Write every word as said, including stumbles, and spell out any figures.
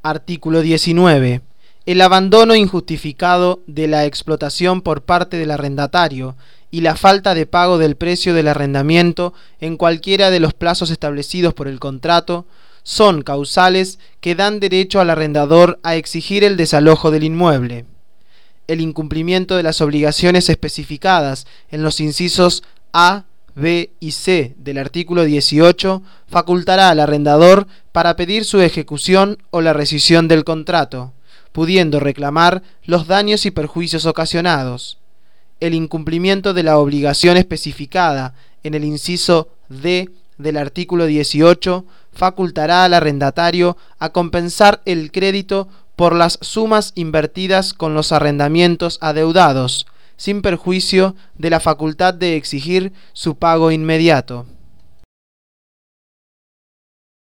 Artículo diecinueve. El abandono injustificado de la explotación por parte del arrendatario y la falta de pago del precio del arrendamiento en cualquiera de los plazos establecidos por el contrato son causales que dan derecho al arrendador a exigir el desalojo del inmueble. El incumplimiento de las obligaciones especificadas en los incisos A, B y C del artículo dieciocho facultará al arrendador para pedir su ejecución o la rescisión del contrato, pudiendo reclamar los daños y perjuicios ocasionados. El incumplimiento de la obligación especificada en el inciso D del artículo dieciocho facultará al arrendatario a compensar el crédito por las sumas invertidas con los arrendamientos adeudados, sin perjuicio de la facultad de exigir su pago inmediato.